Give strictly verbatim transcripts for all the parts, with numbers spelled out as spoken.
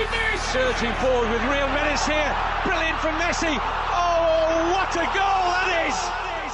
Messi! Surging forward with real menace here. Brilliant from Messi. Oh, what a goal that is!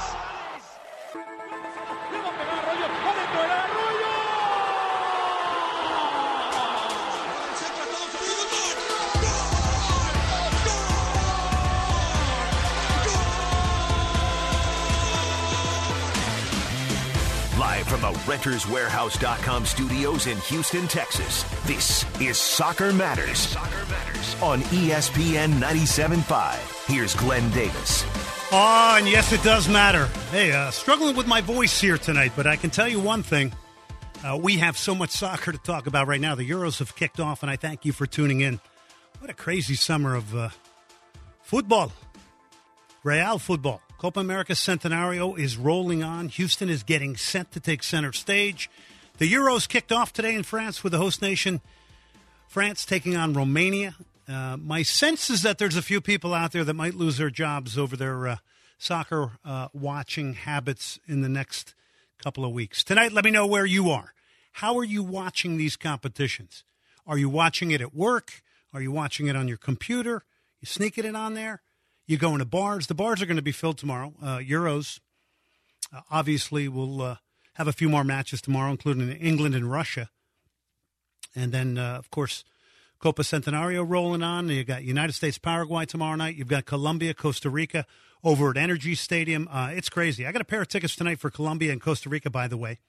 Live from the Renters Warehouse dot com studios in Houston, Texas, this is Soccer Matters, Soccer Matters on E S P N ninety-seven point five. Here's Glenn Davis. Oh, and yes, it does matter. Hey, uh, struggling with my voice here tonight, but I can tell you one thing. Uh, we have so much soccer to talk about right now. The Euros have kicked off, and I thank you for tuning in. What a crazy summer of uh, football. Real football. Copa America Centenario is rolling on. Houston is getting set to take center stage. The Euros kicked off today in France with the host nation, France taking on Romania. Uh, my sense is that there's a few people out there that might lose their jobs over their uh, soccer uh, watching habits in the next couple of weeks. Tonight, let me know where you are. How are you watching these competitions? Are you watching it at work? Are you watching it on your computer? You sneaking it on there? You going to bars? The bars are going to be filled tomorrow. Uh, Euros, uh, obviously, will uh, have a few more matches tomorrow, including England and Russia. And then, uh, of course, Copa Centenario rolling on. You got United States, Paraguay tomorrow night. You've got Colombia, Costa Rica over at Energy Stadium. Uh, it's crazy. I got a pair of tickets tonight for Colombia and Costa Rica, by the way.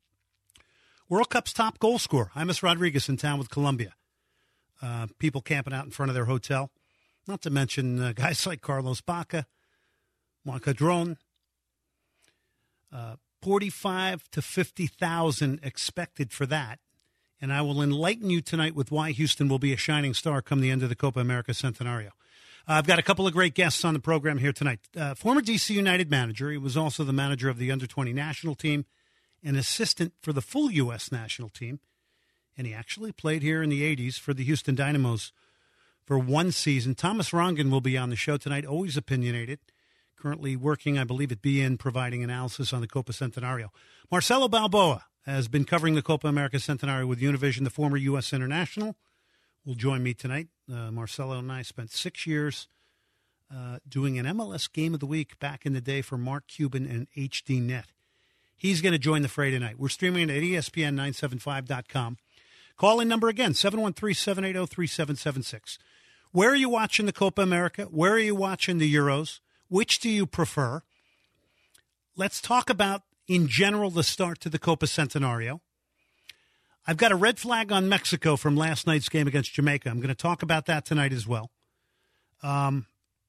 World Cup's top goal scorer, James Rodriguez, in town with Colombia. Uh, people camping out in front of their hotel. Not to mention uh, guys like Carlos Bacca, Juan Cadron. Uh, forty-five to fifty thousand expected for that. And I will enlighten you tonight with why Houston will be a shining star come the end of the Copa America Centenario. Uh, I've got a couple of great guests on the program here tonight. Uh, former D C United manager. He was also the manager of the under twenty national team, an assistant for the full U S national team. And he actually played here in the eighties for the Houston Dynamos for one season. Thomas Rongen will be on the show tonight, always opinionated. Currently working, I believe, at B N, providing analysis on the Copa Centenario. Marcelo Balboa has been covering the Copa America Centenario with Univision, the former U S international, will join me tonight. Uh, Marcelo and I spent six years uh, doing an M L S Game of the Week back in the day for Mark Cuban and H D Net. He's going to join the fray tonight. We're streaming at E S P N nine seventy-five dot com. Call-in number again, seven one three, seven eight zero, three seven seven six. Where are you watching the Copa America? Where are you watching the Euros? Which do you prefer? Let's talk about, in general, the start to the Copa Centenario. I've got a red flag on Mexico from last night's game against Jamaica. I'm going to talk about that tonight as well. Um,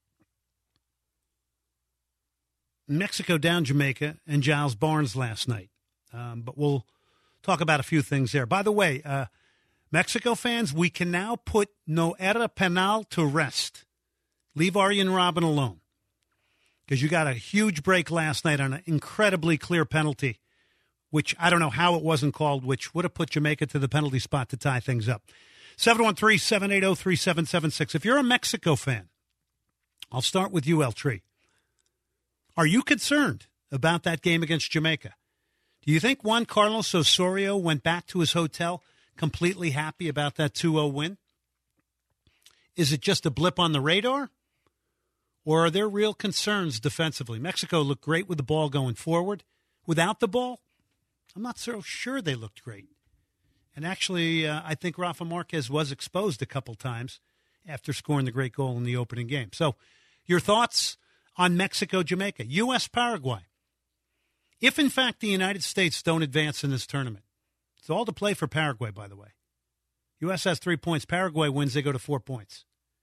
Mexico down Jamaica and Giles Barnes last night. Um, but we'll talk about a few things there. By the way, uh, Mexico fans, we can now put no era penal to rest. Leave Arjen Robben alone. Because you got a huge break last night on an incredibly clear penalty, which I don't know how it wasn't called, which would have put Jamaica to the penalty spot to tie things up. seven one three, seven eight zero, three seven seven six. If you're a Mexico fan, I'll start with you, El Tree. Are you concerned about that game against Jamaica? Do you think Juan Carlos Osorio went back to his hotel completely happy about that two oh win? Is it just a blip on the radar? Or are there real concerns defensively? Mexico looked great with the ball going forward. Without the ball, I'm not so sure they looked great. And actually, uh, I think Rafa Marquez was exposed a couple times after scoring the great goal in the opening game. So your thoughts on Mexico-Jamaica? U S Paraguay. If, in fact, the United States don't advance in this tournament, it's all to play for Paraguay, by the way. U S has three points. Paraguay wins, they go to four points.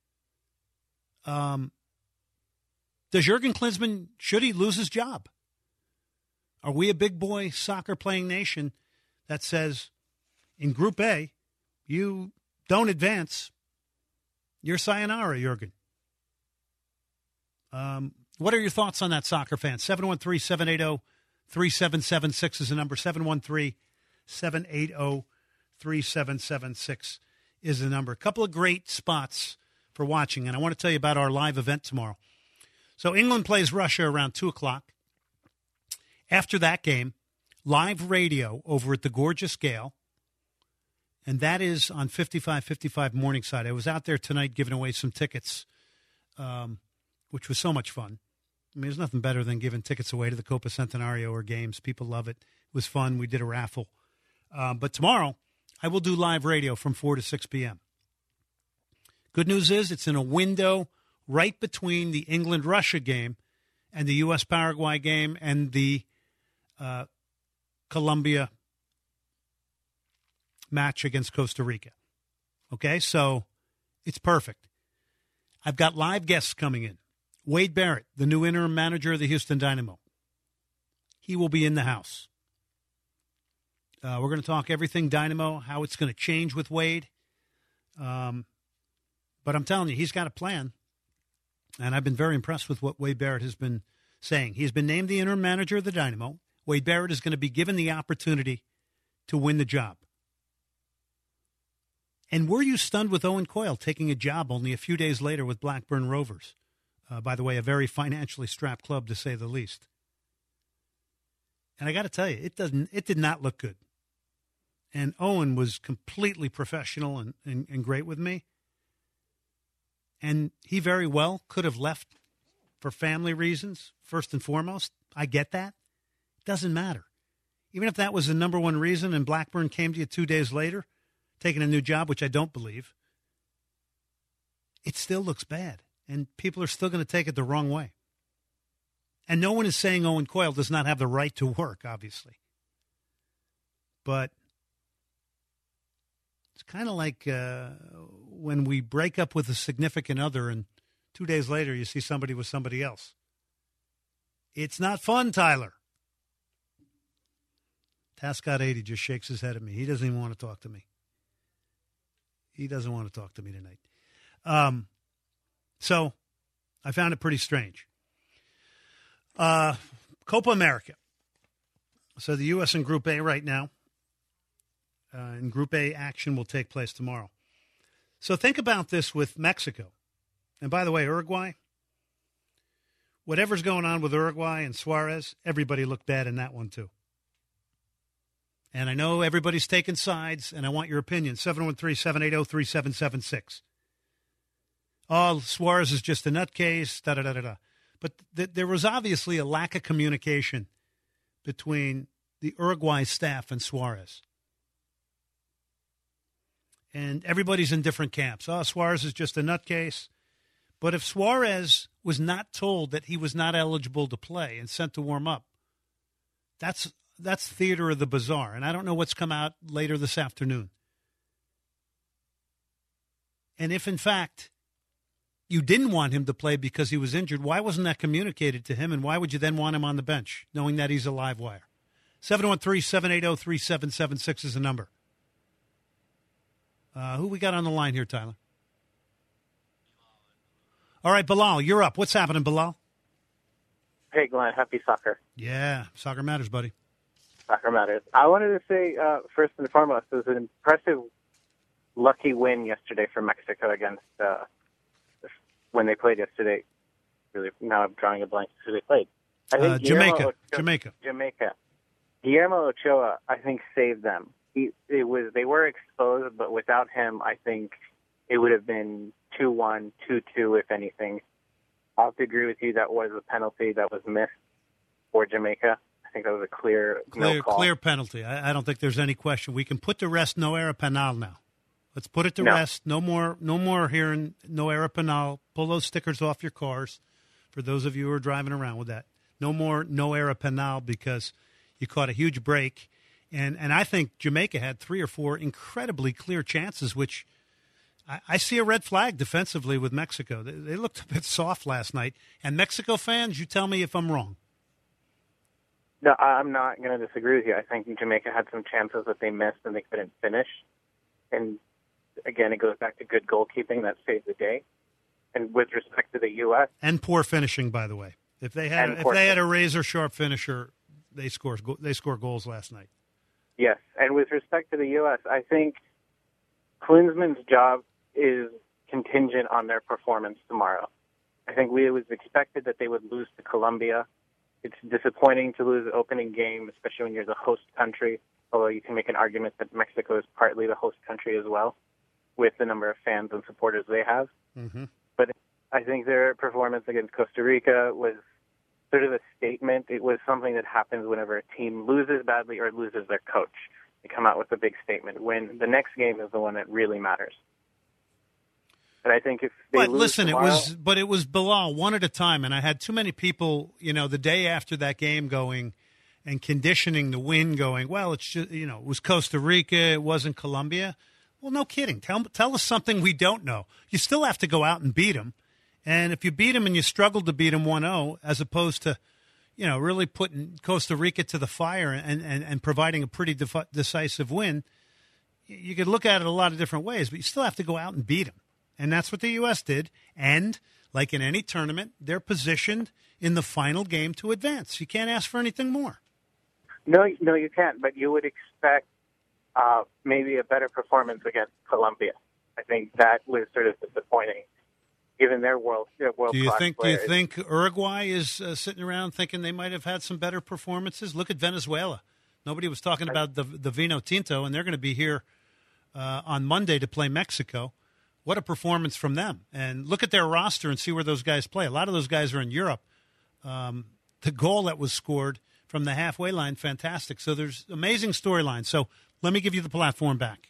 Um, does Jurgen Klinsmann, should he lose his job? Are we a big boy soccer playing nation that says, in Group A, you don't advance, you're sayonara, Jurgen? Um, what are your thoughts on that, soccer fan? seven one three, seven eight zero, three seven seven six is the number. seven one three, seven eight zero, three seven seven six is the number. A couple of great spots for watching, and I want to tell you about our live event tomorrow. So England plays Russia around two o'clock. After that game, live radio over at the Gorgeous Gale. and that is on fifty-five fifty-five Morningside. I was out there tonight giving away some tickets, um, which was so much fun. I mean, there's nothing better than giving tickets away to the Copa Centenario or games. People love it. It was fun. We did a raffle. Um, but tomorrow, I will do live radio from four to six p.m. Good news is it's in a window right between the England-Russia game and the U S Paraguay game and the uh, Colombia match against Costa Rica. Okay, so it's perfect. I've got live guests coming in. Wade Barrett, the new interim manager of the Houston Dynamo. He will be in the house. Uh, we're going to talk everything Dynamo, how it's going to change with Wade. Um, but I'm telling you, he's got a plan. And I've been very impressed with what Wade Barrett has been saying. He's been named the interim manager of the Dynamo. Wade Barrett is going to be given the opportunity to win the job. And were you stunned with Owen Coyle taking a job only a few days later with Blackburn Rovers? Uh, by the way, a very financially strapped club, to say the least. And I got to tell you, it doesn't. It did not look good. And Owen was completely professional and, and, and great with me. And he very well could have left for family reasons, first and foremost. I get that. It doesn't matter. Even if that was the number one reason and Blackburn came to you two days later, taking a new job, which I don't believe, it still looks bad. And people are still going to take it the wrong way. And no one is saying Owen Coyle does not have the right to work, obviously. But it's kind of like uh, when we break up with a significant other and two days later you see somebody with somebody else. It's not fun, Tyler. Tascott eighty just shakes his head at me. He doesn't even want to talk to me. He doesn't want to talk to me tonight. Um, so I found it pretty strange. Uh, Copa America. So the U S in Group A right now. Uh, and Group A action will take place tomorrow. So think about this with Mexico. And by the way, Uruguay, whatever's going on with Uruguay and Suarez, everybody looked bad in that one too. And I know everybody's taking sides, and I want your opinion. seven one three, seven eight zero, three seven seven six. Oh, Suarez is just a nutcase, da-da-da-da-da. But th- there was obviously a lack of communication between the Uruguay staff and Suarez. And everybody's in different camps. Oh, Suarez is just a nutcase. But if Suarez was not told that he was not eligible to play and sent to warm up, that's that's theater of the bizarre. And I don't know what's come out later this afternoon. And if, in fact, you didn't want him to play because he was injured, why wasn't that communicated to him? And why would you then want him on the bench, knowing that he's a live wire? seven one three, seven eight zero, three seven seven six is the number. Uh, who we got on the line here, Tyler? All right, Bilal, you're up. What's happening, Bilal? Hey, Glenn. Happy soccer. Yeah, soccer matters, buddy. Soccer matters. I wanted to say, uh, first and foremost, it was an impressive, lucky win yesterday for Mexico against uh, when they played yesterday. Really, now I'm drawing a blank who they played. I think uh, Jamaica. Ochoa, Jamaica. Jamaica. Guillermo Ochoa, I think, saved them. He, it was they were exposed, but without him, I think it would have been two one, two two, if anything. I have to agree with you. That was a penalty that was missed for Jamaica. I think that was a clear, clear no call. Clear penalty. I, I don't think there's any question. We can put to rest no era penal now. Let's put it to no. rest. No more no more hearing no era penal. Pull those stickers off your cars for those of you who are driving around with that. No more no era penal because you caught a huge break. And and I think Jamaica had three or four incredibly clear chances, which I, I see a red flag defensively with Mexico. They, they looked a bit soft last night. And Mexico fans, you tell me if I'm wrong. No, I'm not going to disagree with you. I think Jamaica had some chances that they missed and they couldn't finish. And, again, it goes back to good goalkeeping that saved the day. And with respect to the U S And poor finishing, by the way. If they had if they had a razor-sharp finisher, they score, they score goals last night. Yes, and with respect to the U S, I think Klinsmann's job is contingent on their performance tomorrow. I think we, it was expected that they would lose to Colombia. It's disappointing to lose the opening game, especially when you're the host country. although you can make an argument that Mexico is partly the host country as well, with the number of fans and supporters they have. Mm-hmm. But I think their performance against Costa Rica was sort of a statement. It was something that happens whenever a team loses badly or loses their coach. They come out with a big statement. When the next game is the one that really matters. But I think if they but lose listen, tomorrow, it was but it was Bilal one at a time, and I had too many people, you know, the day after that game going and conditioning the win, going, well, it's just, you know, it was Costa Rica, it wasn't Colombia. Well, no kidding. Tell tell us something we don't know. You still have to go out and beat them, and if you beat them and you struggle to beat them one oh, as opposed to, you know, really putting Costa Rica to the fire and and, and providing a pretty def- decisive win, you could look at it a lot of different ways, but you still have to go out and beat them. And that's what the U S did. And like in any tournament, they're positioned in the final game to advance. You can't ask for anything more. No, no, you can't. But you would expect uh, maybe a better performance against Colombia. I think that was sort of disappointing, given their world their world. Do you think? Players. Do you think Uruguay is uh, sitting around thinking they might have had some better performances? Look at Venezuela. Nobody was talking about the the Vino Tinto, and they're going to be here uh, on Monday to play Mexico. What a performance from them. And look at their roster and see where those guys play. A lot of those guys are in Europe. Um, the goal that was scored from the halfway line, fantastic. So there's amazing storylines. So let me give you the platform back.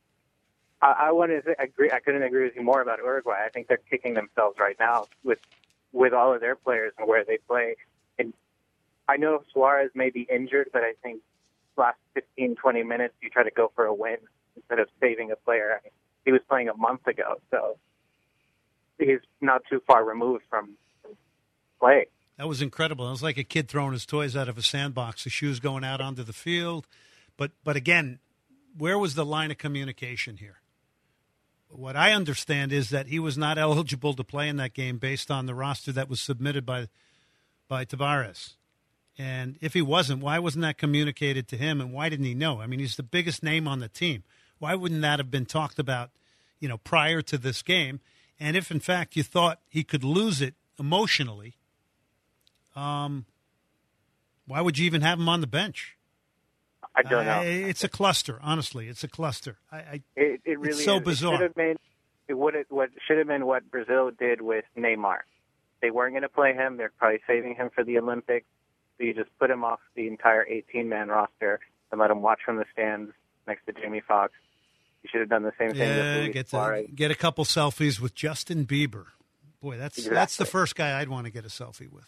I, I want to agree. I couldn't agree with you more about Uruguay. I think they're kicking themselves right now with with all of their players and where they play. And I know Suarez may be injured, but I think last fifteen, twenty minutes you try to go for a win instead of saving a player. I mean, he was playing a month ago, so he's not too far removed from play. That was incredible. It was like a kid throwing his toys out of a sandbox, the shoes going out onto the field. But, but again, where was the line of communication here? What I understand is that he was not eligible to play in that game based on the roster that was submitted by by Tavares. And if he wasn't, why wasn't that communicated to him, and why didn't he know? I mean, he's the biggest name on the team. Why wouldn't that have been talked about, you know, prior to this game? And if, in fact, you thought he could lose it emotionally, um, why would you even have him on the bench? I don't know. Uh, it's a cluster, honestly. It's a cluster. I, I, it, it really it's so is. bizarre. It should have been, it would have, what should have been what Brazil did with Neymar. They weren't going to play him. They're probably saving him for the Olympics. So you just put him off the entire eighteen-man roster and let him watch from the stands next to Jamie Foxx. You should have done the same thing yeah, with Luis get, Suarez. to, get a couple selfies with Justin Bieber. Boy, that's Exactly. that's the first guy I'd want to get a selfie with.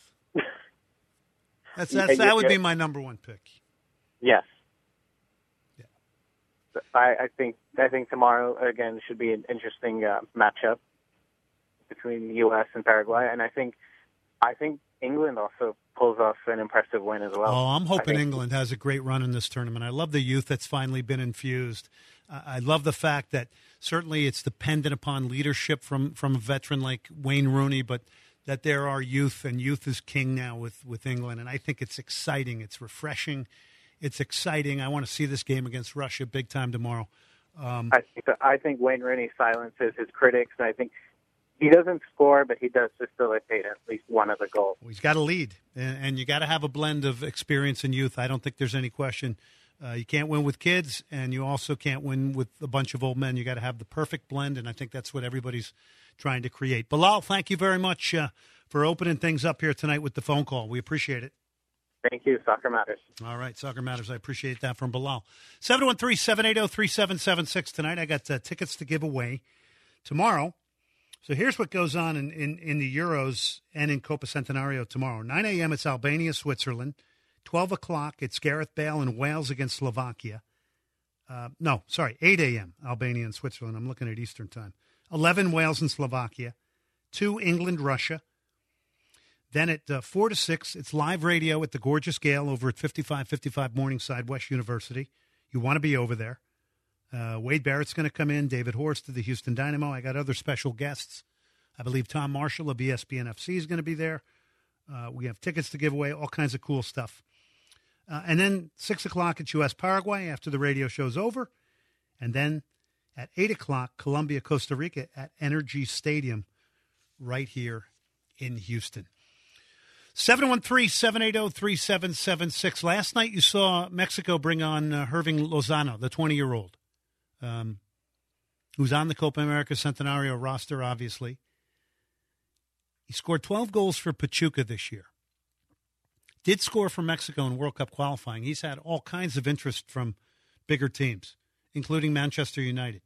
That's, Yeah, that's yeah, that would yeah. be my number one pick. Yes. Yeah. So I, I think I think tomorrow again should be an interesting uh, matchup between the U S and Paraguay, and I think I think England also pulls off an impressive win as well. Oh, I'm hoping think- England has a great run in this tournament. I love the youth that's finally been infused. Uh, I love the fact that certainly it's dependent upon leadership from, from a veteran like Wayne Rooney, but that there are youth, and youth is king now with, with England. And I think it's exciting. It's refreshing. It's exciting. I want to see this game against Russia big time tomorrow. Um, I think I think Wayne Rooney silences his critics, and I think he doesn't score, but he does facilitate at least one of the goals. He's got to lead, and, and you got to have a blend of experience and youth. I don't think there's any question. Uh, you can't win with kids, and you also can't win with a bunch of old men. You got to have the perfect blend, and I think that's what everybody's trying to create. Bilal, thank you very much uh, for opening things up here tonight with the phone call. We appreciate it. Thank you. Soccer Matters. All right, Soccer Matters. I appreciate that from Bilal. seven one three, seven eight zero, three seven seven six tonight. I got uh, tickets to give away tomorrow. So here's what goes on in, in, in the Euros and in Copa Centenario tomorrow. nine a.m. it's Albania, Switzerland. twelve o'clock it's Gareth Bale and Wales against Slovakia. Uh, no, sorry, eight a.m. Albania and Switzerland. I'm looking at Eastern time. eleven Wales and Slovakia. two England, Russia. Then at uh, four to six, it's live radio at the Gorgeous Gale over at fifty-five fifty-five Morningside, West University. You want to be over there. Uh, Wade Barrett's going to come in. David Horst of the Houston Dynamo. I got other special guests. I believe Tom Marshall of E S P N F C is going to be there. Uh, we have tickets to give away, all kinds of cool stuff. Uh, and then six o'clock at U S Paraguay after the radio show's over. And then at eight o'clock, Colombia, Costa Rica at Energy Stadium right here in Houston. seven one three, seven eight zero, three seven seven six. Last night you saw Mexico bring on uh, Hirving Lozano, the twenty-year-old, um, who's on the Copa America Centenario roster, obviously. He scored twelve goals for Pachuca this year. Did score for Mexico in World Cup qualifying. He's had all kinds of interest from bigger teams, including Manchester United.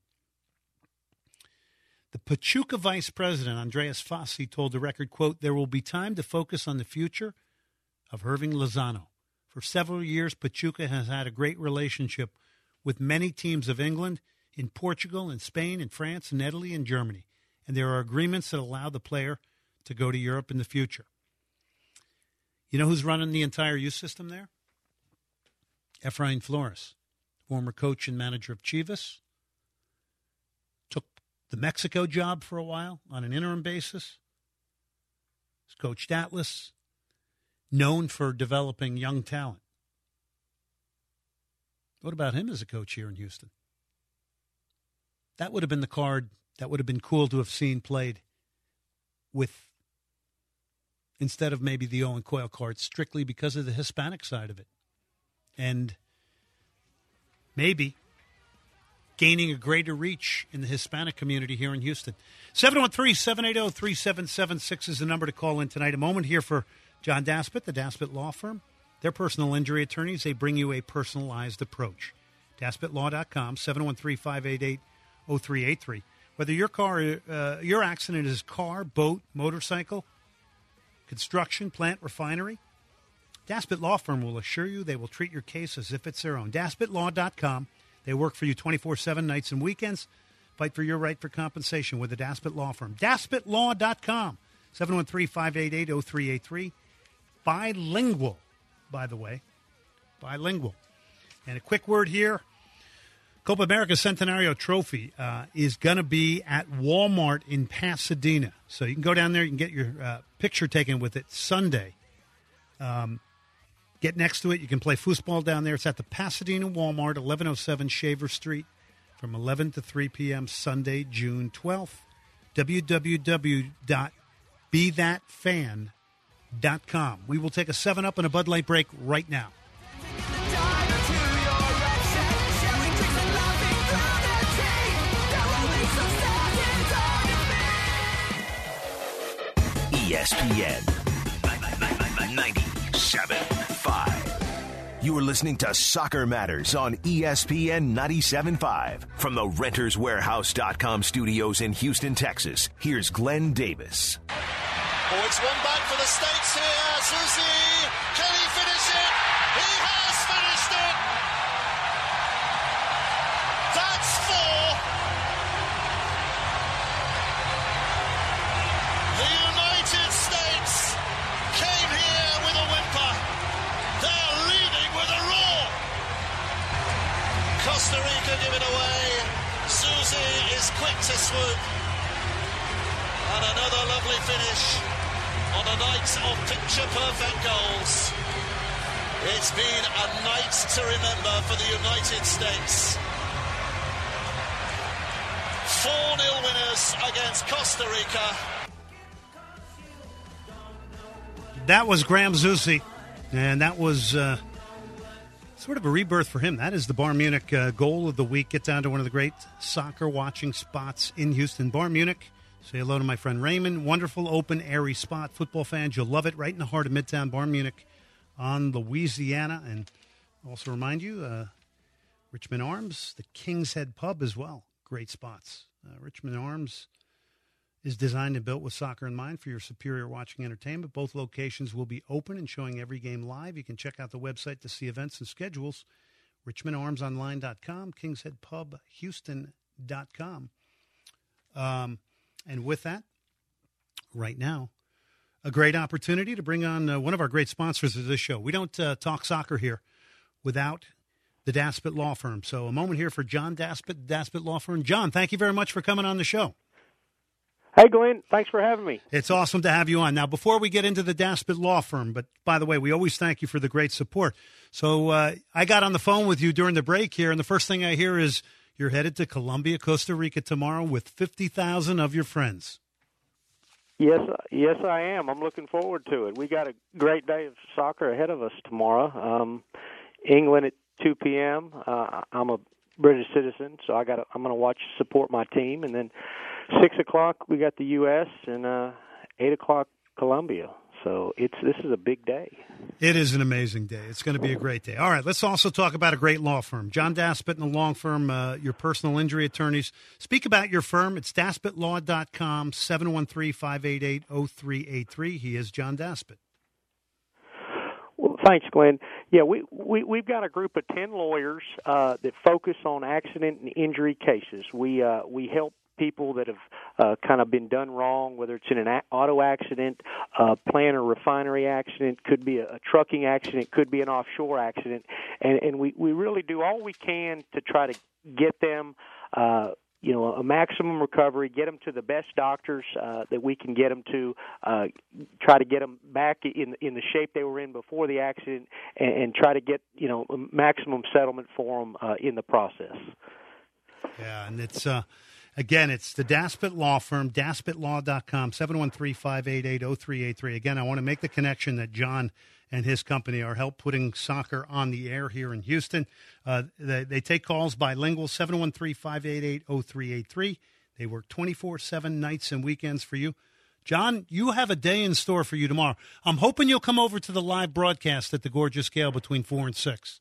The Pachuca vice president, Andreas Fassi, told the Record, quote, "There will be time to focus on the future of Hirving Lozano. For several years, Pachuca has had a great relationship with many teams of England, in Portugal, in Spain, in France, in Italy, and Germany. And there are agreements that allow the player to go to Europe in the future." You know who's running the entire youth system there? Efrain Flores, former coach and manager of Chivas. Took the Mexico job for a while on an interim basis. He's coached Atlas, known for developing young talent. What about him as a coach here in Houston? That would have been the card that would have been cool to have seen played with, instead of maybe the Owen Coyle card, strictly because of the Hispanic side of it. And maybe gaining a greater reach in the Hispanic community here in Houston. seven one three, seven eight zero, three seven seven six is the number to call in tonight. A moment here for John Daspit, the Daspit Law Firm. They're personal injury attorneys. They bring you a personalized approach. Daspit Law dot com, seven one three, five eight eight, zero three eight three. Whether your car, uh, your accident is car, boat, motorcycle, construction, plant, refinery, Daspit Law Firm will assure you they will treat your case as if it's their own. Daspit Law dot com. They work for you twenty-four seven, nights and weekends. Fight for your right for compensation with the Daspit Law Firm. Daspit Law dot com. seven one three, five eight eight, zero three eight three. Bilingual, by the way. Bilingual. And a quick word here. Copa America Centenario Trophy uh, is going to be at Walmart in Pasadena. So you can go down there. You can get your uh, picture taken with it Sunday. Um, get next to it. You can play foosball down there. It's at the Pasadena Walmart, eleven oh seven Shaver Street, from eleven to three p.m. Sunday, June twelfth. w w w dot be that fan dot com. We will take a seven up and a Bud Light break right now. E S P N ninety-seven point five. You are listening to Soccer Matters on E S P N ninety-seven point five. From the Renters Warehouse dot com studios in Houston, Texas, here's Glenn Davis. Oh, it's one back for the States here. Susie, can he finish it? He has finished it. That's four. The United States came here with a whimper. They're leading with a roar. Costa Rica give it away. Susie is quick to swoop. And another lovely finish on a night of picture-perfect goals. It's been a night to remember for the United States. four nil winners against Costa Rica. That was Graham Zusi, and that was uh, sort of a rebirth for him. That is the Bayern Munich uh, goal of the week. Get down to one of the great soccer watching spots in Houston. Bayern Munich. Say hello to my friend Raymond. Wonderful, open, airy spot. Football fans, you'll love it. Right in the heart of Midtown, Bayern Munich on Louisiana. And also remind you, uh, Richmond Arms, the King's Head Pub as well. Great spots. Uh, Richmond Arms is designed and built with soccer in mind for your superior watching entertainment. Both locations will be open and showing every game live. You can check out the website to see events and schedules. richmond arms online dot com, kings head pub houston dot com. Um... And with that, right now, a great opportunity to bring on uh, one of our great sponsors of this show. We don't uh, talk soccer here without the Daspit Law Firm. So a moment here for John Daspit, Daspit Law Firm. John, thank you very much for coming on the show. Hey, Glenn. Thanks for having me. It's awesome to have you on. Now, before we get into the Daspit Law Firm, but by the way, we always thank you for the great support. So uh, I got on the phone with you during the break here, and the first thing I hear is, you're headed to Colombia, Costa Rica tomorrow with fifty thousand of your friends. Yes, yes, I am. I'm looking forward to it. We got a great day of soccer ahead of us tomorrow. Um, England at two p.m. Uh, I'm a British citizen, so I got. I'm going to watch support my team, and then six o'clock we got the U S and uh, eight o'clock Colombia. So it's this is a big day. It is an amazing day. It's going to be a great day. All right, let's also talk about a great law firm. John Daspit and the law firm, uh, your personal injury attorneys. Speak about your firm. It's daspit law dot com, seven one three, five eight eight, zero three eight three. He is John Daspit. Well, thanks, Glenn. Yeah, we, we, we've got a group of ten lawyers uh, that focus on accident and injury cases. We uh, we help people that have uh, kind of been done wrong, whether it's in an a- auto accident, uh, plant or refinery accident, could be a, a trucking accident, could be an offshore accident, and, and we, we really do all we can to try to get them, uh, you know, a maximum recovery, get them to the best doctors uh, that we can get them to, uh, try to get them back in in the shape they were in before the accident, and, and try to get, you know, a maximum settlement for them uh, in the process. Yeah, and it's uh, again, it's the Daspit Law Firm, daspit law dot com, seven one three, five eight eight, zero three eight three. Again, I want to make the connection that John and his company are help putting soccer on the air here in Houston. Uh, they, they take calls bilingual, seven one three, five eight eight, zero three eight three. They work twenty-four seven nights and weekends for you. John, you have a day in store for you tomorrow. I'm hoping you'll come over to the live broadcast at the Gorgeous Gale between four and six.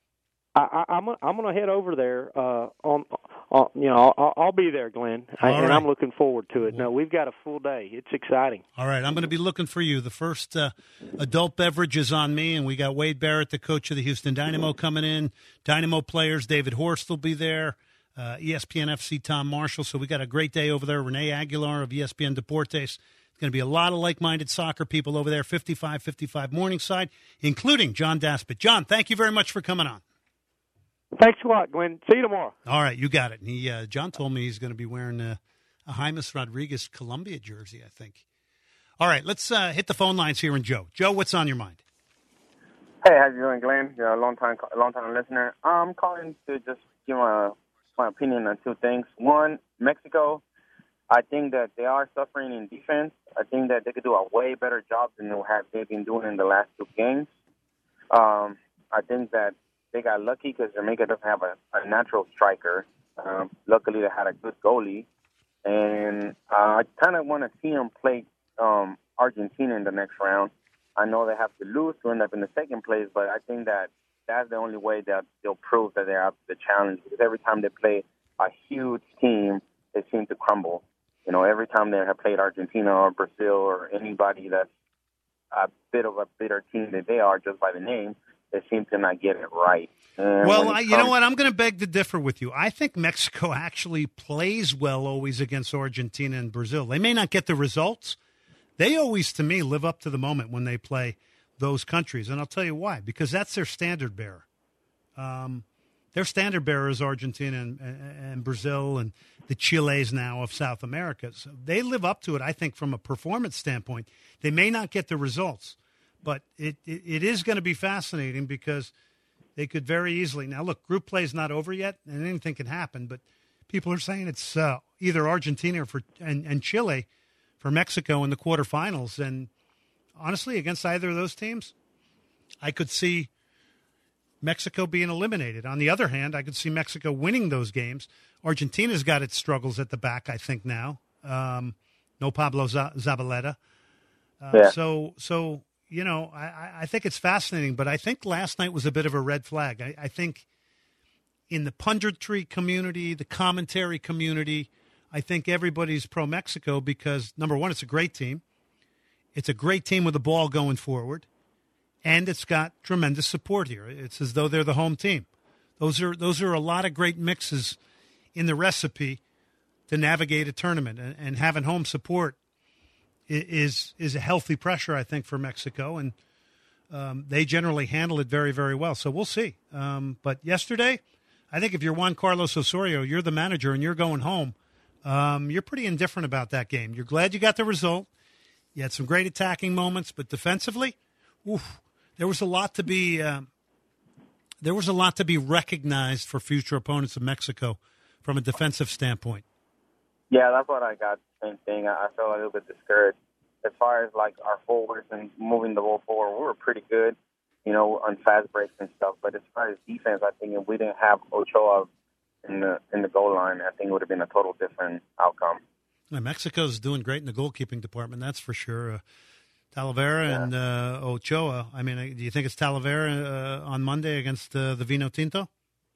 I, I, I'm I'm going to head over there. Uh, on, on you know, I'll, I'll be there, Glenn, I, and right. I'm looking forward to it. No, we've got a full day. It's exciting. All right, I'm going to be looking for you. The first uh, adult beverage is on me, and we got Wade Barrett, the coach of the Houston Dynamo, coming in. Dynamo players, David Horst will be there. Uh, E S P N F C Tom Marshall. So we got a great day over there. Renee Aguilar of E S P N Deportes. It's going to be a lot of like-minded soccer people over there. fifty-five fifty-five Morningside, including John Daspit. John, thank you very much for coming on. Thanks a lot, Glenn. See you tomorrow. All right, you got it. And he, uh, John told me he's going to be wearing a, a James Rodriguez Columbia jersey, I think. All right, let's uh, hit the phone lines here. And Joe, Joe, what's on your mind? Hey, how you doing, Glenn? You're a long time, long time listener. I'm calling to just give my my opinion on two things. One, Mexico. I think that they are suffering in defense. I think that they could do a way better job than they have they've been doing in the last two games. Um, I think that they got lucky because Jamaica doesn't have a, a natural striker. Um, luckily, they had a good goalie. And uh, I kind of want to see them play um, Argentina in the next round. I know they have to lose to end up in the second place, but I think that that's the only way that they'll prove that they're up to the challenge. Because every time they play a huge team, they seem to crumble. You know, every time they have played Argentina or Brazil or anybody that's a bit of a bitter team that they are just by the name, they seem to not get it right. And well, I, comes, you know what? I'm going to beg to differ with you. I think Mexico actually plays well always against Argentina and Brazil. They may not get the results. They always, to me, live up to the moment when they play those countries. And I'll tell you why. Because that's their standard bearer. Um, their standard bearer is Argentina and, and Brazil and the Chiles now of South America. So they live up to it, I think, from a performance standpoint. They may not get the results. But it, it, it is going to be fascinating because they could very easily. Now, look, group play is not over yet, and anything can happen. But people are saying it's uh, either Argentina or for, and, and Chile for Mexico in the quarterfinals. And honestly, against either of those teams, I could see Mexico being eliminated. On the other hand, I could see Mexico winning those games. Argentina's got its struggles at the back, I think, now. Um, no Pablo Z- Zabaleta. Uh, yeah. So, so. You know, I, I think it's fascinating, but I think last night was a bit of a red flag. I, I think in the punditry community, the commentary community, I think everybody's pro-Mexico because, number one, it's a great team. It's a great team with the ball going forward, and it's got tremendous support here. It's as though they're the home team. Those are those are a lot of great mixes in the recipe to navigate a tournament, and, and having home support is is a healthy pressure, I think, for Mexico, and um, they generally handle it very, very well. So we'll see. Um, but yesterday, I think if you're Juan Carlos Osorio, you're the manager, and you're going home, um, you're pretty indifferent about that game. You're glad you got the result. You had some great attacking moments, but defensively, oof, there was a lot to be uh, there was a lot to be recognized for future opponents of Mexico from a defensive standpoint. Yeah, that's what I got. Same thing. I felt a little bit discouraged. as far as like our forwards and moving the ball forward, we were pretty good, you know, on fast breaks and stuff. But as far as defense, I think if we didn't have Ochoa in the in the goal line, I think it would have been a total different outcome. Yeah, Mexico's doing great in the goalkeeping department, that's for sure. Uh, Talavera yeah. and uh, Ochoa. I mean, do you think it's Talavera uh, on Monday against uh, the Vino Tinto?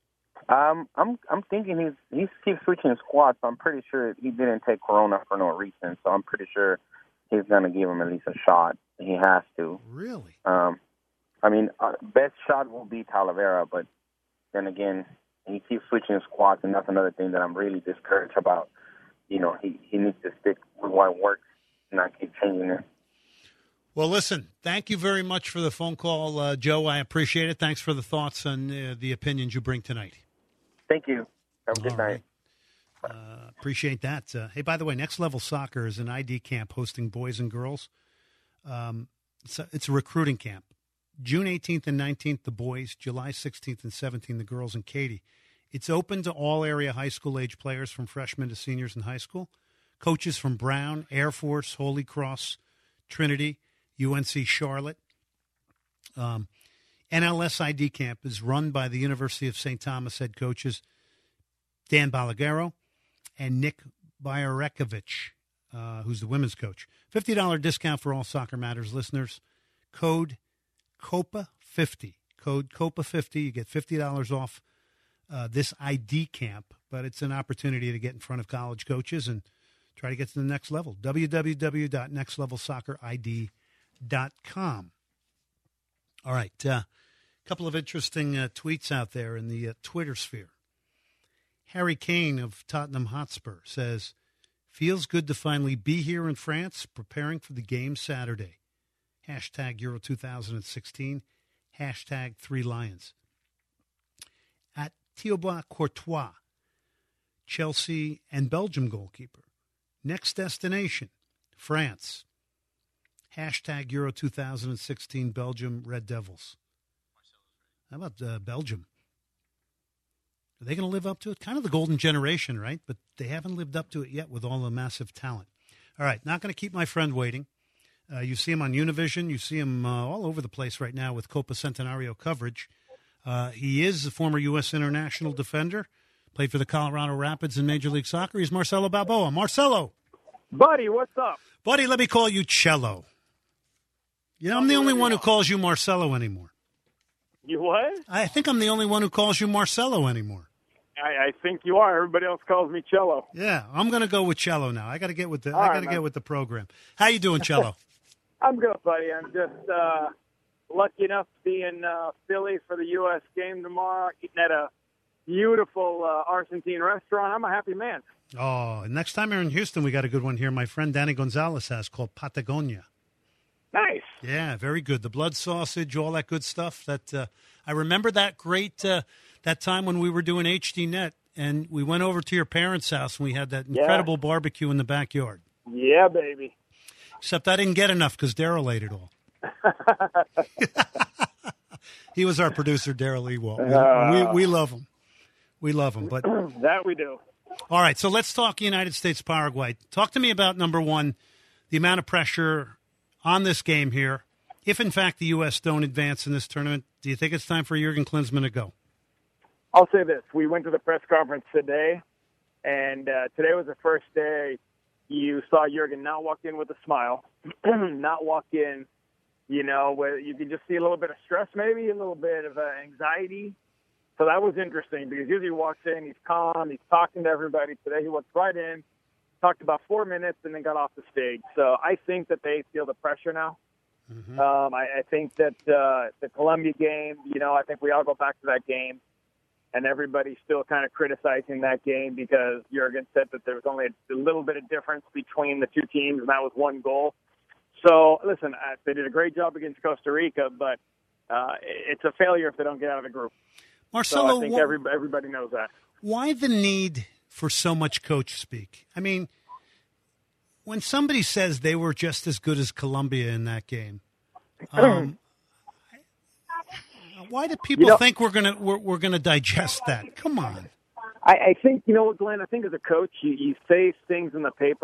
Um, I'm I'm thinking he's he keeps switching squads. So I'm pretty sure he didn't take Corona for no reason. So I'm pretty sure he's going to give him at least a shot. He has to. Really? Um, I mean, uh, best shot will be Talavera, but then again, he keeps switching squads, and that's another thing that I'm really discouraged about. You know, he, he needs to stick with what works and not keep changing it. Well, listen, thank you very much for the phone call, uh, Joe. I appreciate it. Thanks for the thoughts and uh, the opinions you bring tonight. Thank you. Have a good All night. Right. Uh, appreciate that. Uh, hey, by the way, Next Level Soccer is an I D camp hosting boys and girls. Um, it's, a, it's a recruiting camp. June eighteenth and nineteenth, the boys. July sixteenth and seventeenth, the girls in Katy. It's open to all area high school age players from freshmen to seniors in high school. Coaches from Brown, Air Force, Holy Cross, Trinity, U N C Charlotte. Um, N L S I D camp is run by the University of Saint Thomas head coaches Dan Balaguero and Nick Byarekovich, uh, who's the women's coach. fifty dollars discount for all Soccer Matters listeners. Code COPA fifty. Code COPA fifty. You get fifty dollars off uh, this I D camp, but it's an opportunity to get in front of college coaches and try to get to the next level. w w w dot next level soccer I D dot com. All right. A uh, couple of interesting uh, tweets out there in the uh, Twitter sphere. Harry Kane of Tottenham Hotspur says, feels good to finally be here in France, preparing for the game Saturday. Hashtag Euro two thousand sixteen. Hashtag Three Lions. At Thibaut Courtois, Chelsea and Belgium goalkeeper. Next destination, France. Hashtag Euro two thousand sixteen Belgium Red Devils. How about uh, Belgium? Are they going to live up to it? Kind of the golden generation, right? But they haven't lived up to it yet with all the massive talent. All right, not going to keep my friend waiting. Uh, you see him on Univision. You see him uh, all over the place right now with Copa Centenario coverage. Uh, he is a former U S international defender. Played for the Colorado Rapids in Major League Soccer. He's Marcelo Balboa. Marcelo. Buddy, what's up? Buddy, let me call you Cello. You know, I'm the only one who calls you Marcelo anymore. You what? I think I'm the only one who calls you Marcelo anymore. I, I think you are. Everybody else calls me Cello. Yeah, I'm going to go with Cello now. I got to get with the All I right, got to man. get with the program. How you doing, Cello? I'm good, buddy. I'm just uh, lucky enough to be in uh, Philly for the U S game tomorrow, eating at a beautiful uh, Argentine restaurant. I'm a happy man. Oh, and next time you're in Houston, we got a good one here. My friend Danny Gonzalez has called Patagonia. Nice. Yeah, very good. The blood sausage, all that good stuff. That uh, I remember that great uh, that time when we were doing H D Net, and we went over to your parents' house, and we had that incredible yeah. barbecue in the backyard. Yeah, baby. Except I didn't get enough because Daryl ate it all. He was our producer, Daryl Ewald. We, uh, we, we love him. We love him. But that we do. All right, so let's talk United States Paraguay. Talk to me about, number one, the amount of pressure on this game here. If, in fact, the U S don't advance in this tournament, do you think it's time for Jurgen Klinsmann to go? I'll say this. We went to the press conference today, and uh, today was the first day you saw Jurgen not walk in with a smile, not walk in, you know, where you could just see a little bit of stress maybe, a little bit of uh, anxiety. So that was interesting because usually he walks in, he's calm, he's talking to everybody. Today he walked right in, talked about four minutes, and then got off the stage. So I think that they feel the pressure now. Mm-hmm. Um, I, I think that uh, the Colombia game, you know, I think we all go back to that game, and everybody's still kind of criticizing that game because Jurgen said that there was only a, a little bit of difference between the two teams, and that was one goal. So, listen, uh, they did a great job against Costa Rica, but uh, it's a failure if they don't get out of the group. Marcelo, so I think wh- every, everybody knows that. Why the need for so much coach speak? I mean, when somebody says they were just as good as Colombia in that game, um, why do people you know, think we're gonna we're, we're gonna digest that? Come on. I, I think you know what, Glenn. I think as a coach, you, you say things in the paper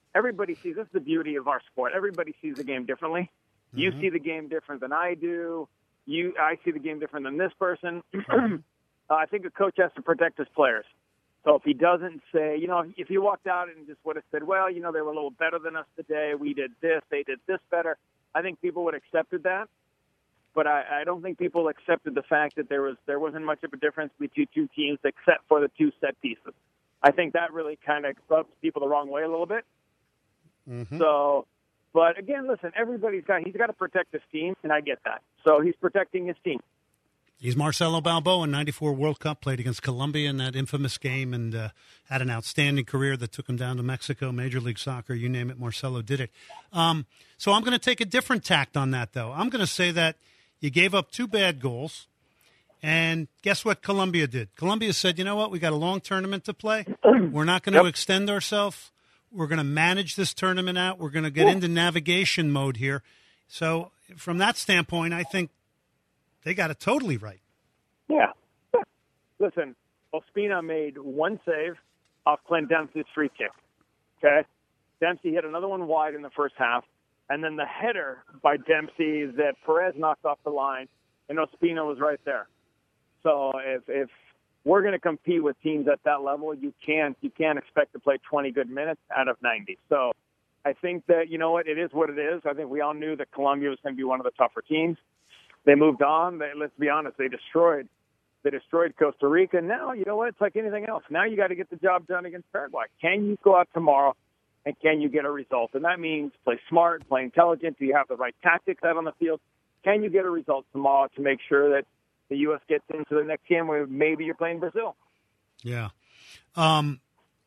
everybody sees, this is the beauty of our sport. Everybody sees the game differently. Mm-hmm. You see the game different than I do. You, I see the game different than this person. uh, I think a coach has to protect his players. So if he doesn't say, you know, if he walked out and just would have said, well, you know, they were a little better than us today. We did this. They did this better. I think people would have accepted that. But I, I don't think people accepted the fact that there was there wasn't much of a difference between two teams except for the two set pieces. I think that really kind of rubs people the wrong way a little bit. Mm-hmm. So, but again, listen, everybody's got he's got to protect his team, and I get that. So he's protecting his team. He's Marcelo Balboa in ninety-four World Cup, played against Colombia in that infamous game, and uh, had an outstanding career that took him down to Mexico, Major League Soccer, you name it, Marcelo did it. Um, so I'm going to take a different tact on that, though. I'm going to say that you gave up two bad goals, and guess what Colombia did? Colombia said, you know what, we got a long tournament to play. We're not going to yep. extend ourselves. We're going to manage this tournament out. We're going to get Ooh. into navigation mode here. So from that standpoint, I think they got it totally right. Yeah. Listen, Ospina made one save off Clint Dempsey's free kick. Okay? Dempsey hit another one wide in the first half. And then the header by Dempsey that Perez knocked off the line, and Ospina was right there. So if if we're going to compete with teams at that level, you can't you can't expect to play twenty good minutes out of ninety. So I think that, you know what, it is what it is. I think we all knew that Colombia was going to be one of the tougher teams. They moved on. They, let's be honest, they destroyed they destroyed Costa Rica. Now, you know what, it's like anything else. Now you got to get the job done against Paraguay. Can you go out tomorrow? And can you get a result? And that means play smart, play intelligent. Do you have the right tactics out on the field? Can you get a result tomorrow to make sure that the U S gets into the next game where maybe you're playing Brazil? Yeah. Um,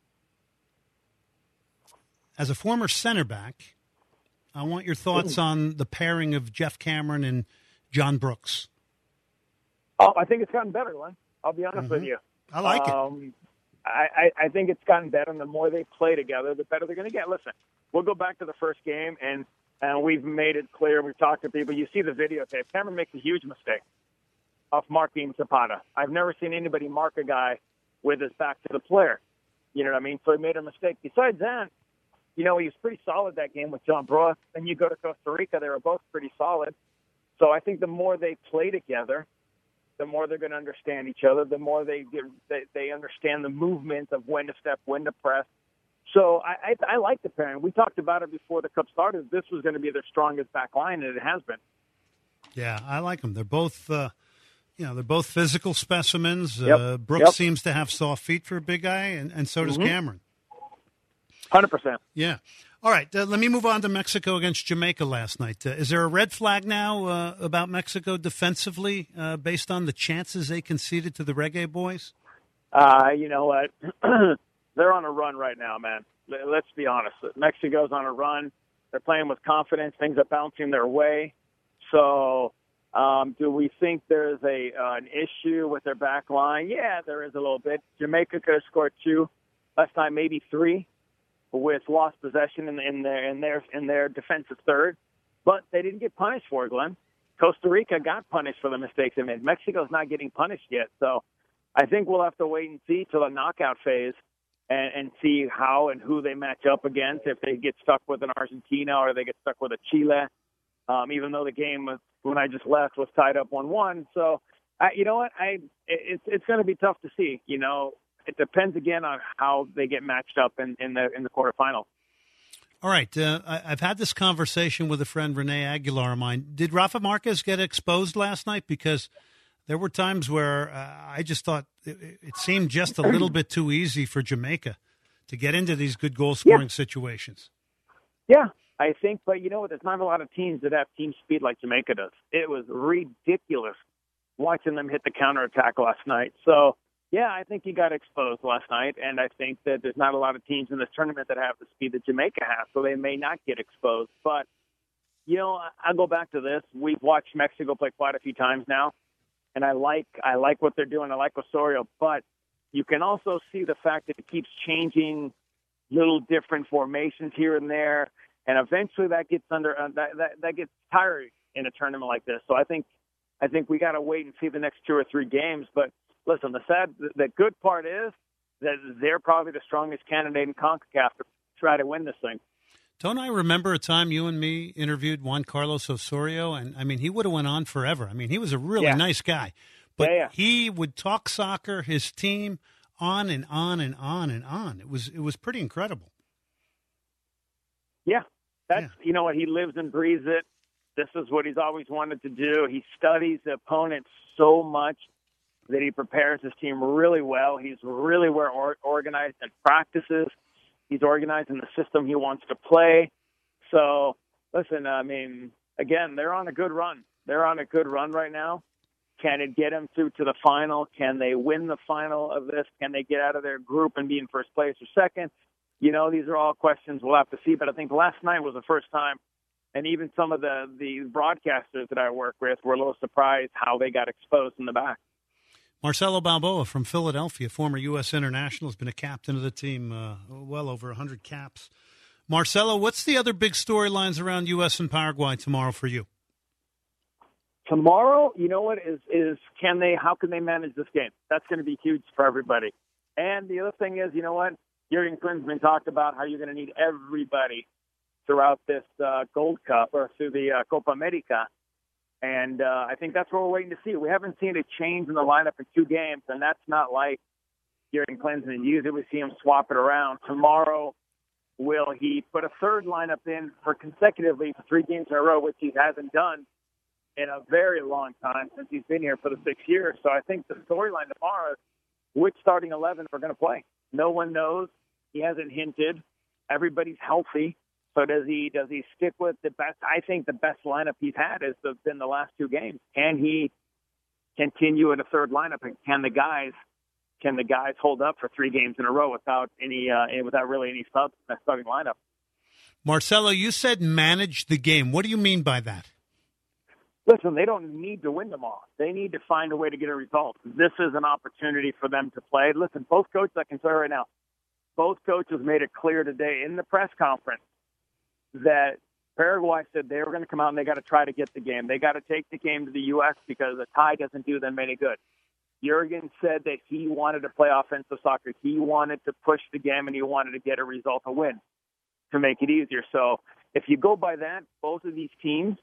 as a former center back, I want your thoughts on the pairing of Jeff Cameron and John Brooks. Oh, I think it's gotten better, Len. I'll be honest mm-hmm. with you. I like um, it. I, I think it's gotten better, and the more they play together, the better they're going to get. Listen, we'll go back to the first game, and, and we've made it clear. We've talked to people. You see the videotape. Cameron makes a huge mistake off marking Zapata. I've never seen anybody mark a guy with his back to the player. You know what I mean? So he made a mistake. Besides that, you know, he was pretty solid that game with John Broa. Then you go to Costa Rica, they were both pretty solid. So I think the more they play together, the more they're going to understand each other, the more they get, they, they understand the movement of when to step, when to press. So I, I, I like the pairing. We talked about it before the Cup started. This was going to be their strongest back line, and it has been. Yeah, I like them. They're both, uh, you know, they're both physical specimens. Yep. Uh, Brooks yep. seems to have soft feet for a big guy, and, and so does mm-hmm. Cameron. one hundred percent. Yeah. All right, uh, let me move on to Mexico against Jamaica last night. Uh, is there a red flag now uh, about Mexico defensively uh, based on the chances they conceded to the Reggae Boys? Uh, you know what? They're on a run right now, man. Let's be honest. Mexico's on a run. They're playing with confidence. Things are bouncing their way. So um, do we think there's a uh, an issue with their back line? Yeah, there is a little bit. Jamaica could have scored two. Last time, maybe three. With lost possession in, in their in their in their defensive third, but they didn't get punished for it, Glenn. Costa Rica got punished for the mistakes they made. Mexico's not getting punished yet, so I think we'll have to wait and see till the knockout phase and, and see how and who they match up against. If they get stuck with an Argentina or they get stuck with a Chile, um, even though the game was, when I just left was tied up one one. So, I, you know what, I it's it's going to be tough to see, you know. It depends again on how they get matched up in, in the in the quarterfinals. All right, uh, I, I've had this conversation with a friend, Renee Aguilar of mine. Did Rafa Marquez get exposed last night? Because there were times where uh, I just thought it, it seemed just a little bit too easy for Jamaica to get into these good goal scoring yeah. situations. Yeah, I think, but you know what? There's not a lot of teams that have team speed like Jamaica does. It was ridiculous watching them hit the counterattack last night. So. Yeah, I think he got exposed last night, and I think that there's not a lot of teams in this tournament that have the speed that Jamaica has, so they may not get exposed. But, you know, I'll go back to this. We've watched Mexico play quite a few times now, and I like I like what they're doing. I like Osorio, but you can also see the fact that it keeps changing little different formations here and there, and eventually that gets under uh, that, that that gets tiring in a tournament like this. So I think I think we got to wait and see the next two or three games, but. Listen, the sad, the good part is that they're probably the strongest candidate in CONCACAF to try to win this thing. Don't I remember a time you and me interviewed Juan Carlos Osorio? And, I mean, he would have went on forever. I mean, he was a really Yeah. nice guy. But Yeah, yeah. he would talk soccer, his team, on and on and on and on. It was it was pretty incredible. Yeah, that's Yeah. you know what, he lives and breathes it. This is what he's always wanted to do. He studies the opponent so much that he prepares his team really well. He's really well or- organized in practices. He's organized in the system he wants to play. So, listen, I mean, again, they're on a good run. They're on a good run right now. Can it get them through to the final? Can they win the final of this? Can they get out of their group and be in first place or second? You know, these are all questions we'll have to see. But I think last night was the first time, and even some of the, the broadcasters that I work with were a little surprised how they got exposed in the back. Marcelo Balboa from Philadelphia, former U S international, has been a captain of the team, uh, well over one hundred caps. Marcelo, what's the other big storylines around U S and Paraguay tomorrow for you? Tomorrow, you know what, is, is can they, how can they manage this game? That's going to be huge for everybody. And the other thing is, you know what, Jurgen Klinsmann talked about how you're going to need everybody throughout this uh, Gold Cup or through the uh, Copa America. And uh, I think that's what we're waiting to see. We haven't seen a change in the lineup in two games, and that's not like Jurgen Klinsmann usually we see him swap it around. Tomorrow, will he put a third lineup in for consecutively for three games in a row, which he hasn't done in a very long time since he's been here for the six years. So I think the storyline tomorrow is which starting eleven we're going to play. No one knows. He hasn't hinted. Everybody's healthy. So does he does he stick with the best? I think the best lineup he's had has been the last two games. Can he continue in a third lineup? And can the guys can the guys hold up for three games in a row without any uh, without really any sub, starting lineup? Marcelo, you said manage the game. What do you mean by that? Listen, they don't need to win them all. They need to find a way to get a result. This is an opportunity for them to play. Listen, both coaches, I can tell you right now, both coaches made it clear today in the press conference that Paraguay said they were going to come out and they got to try to get the game. They got to take the game to the U S because a tie doesn't do them any good. Jurgen said that he wanted to play offensive soccer. He wanted to push the game and he wanted to get a result, a win, to make it easier. So if you go by that, both of these teams,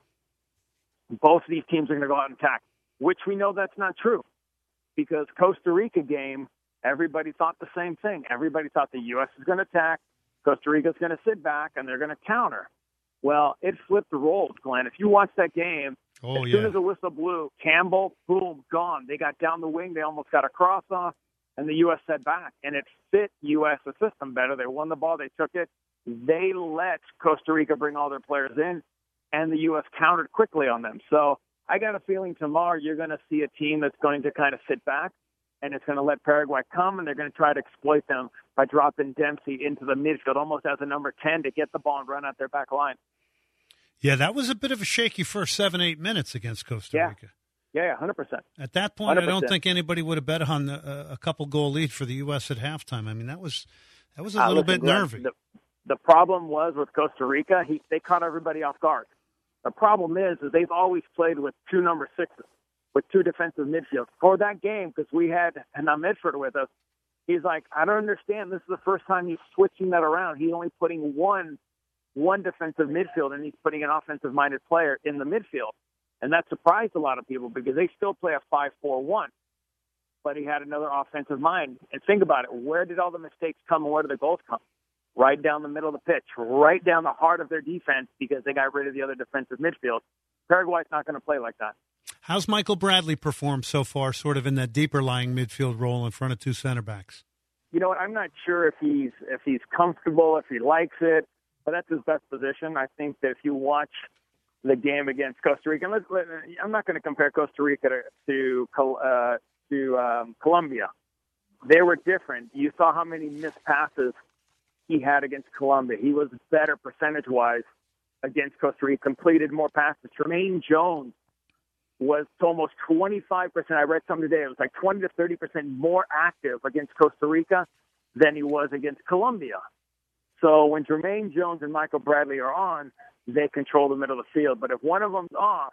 both of these teams are going to go out and attack, which we know that's not true because Costa Rica game, everybody thought the same thing. Everybody thought the U S is going to attack. Costa Rica's going to sit back, and they're going to counter. Well, it flipped the roles, Glenn. If you watch that game, oh, as yeah. soon as the whistle blew, Campbell, boom, gone. They got down the wing. They almost got a cross off, and the U S set back. And it fit U S the system better. They won the ball. They took it. They let Costa Rica bring all their players in, and the U S countered quickly on them. So I got a feeling tomorrow you're going to see a team that's going to kind of sit back, and it's going to let Paraguay come, and they're going to try to exploit them by dropping Dempsey into the midfield almost as a number ten to get the ball and run out their back line. Yeah, that was a bit of a shaky first seven, eight minutes against Costa Yeah. Rica. Yeah, yeah, one hundred percent. At that point, one hundred percent. I don't think anybody would have bet on the, uh, a couple goal lead for the U S at halftime. I mean, that was that was a Uh, little listen, bit Glenn, nervy. The, the problem was with Costa Rica, he, they caught everybody off guard. The problem is, is they've always played with two number sixes, with two defensive midfields. For that game, because we had Hernán Medford with us, he's like, I don't understand. This is the first time he's switching that around. He's only putting one one defensive midfield, and he's putting an offensive-minded player in the midfield. And that surprised a lot of people because they still play a five four one. But he had another offensive mind. And think about it. Where did all the mistakes come and where did the goals come? Right down the middle of the pitch, right down the heart of their defense because they got rid of the other defensive midfield. Paraguay's not going to play like that. How's Michael Bradley performed so far, sort of in that deeper lying midfield role in front of two center backs? You know what? I'm not sure if he's if he's comfortable, if he likes it, but that's his best position. I think that if you watch the game against Costa Rica, and let's, let, I'm not going to compare Costa Rica to to, uh, to um, Colombia. They were different. You saw how many missed passes he had against Colombia. He was better percentage-wise against Costa Rica, completed more passes. Tremaine Jones was almost twenty-five percent. I read something today. It was like twenty to thirty percent more active against Costa Rica than he was against Colombia. So when Tremaine Jones and Michael Bradley are on, they control the middle of the field. But if one of them's off,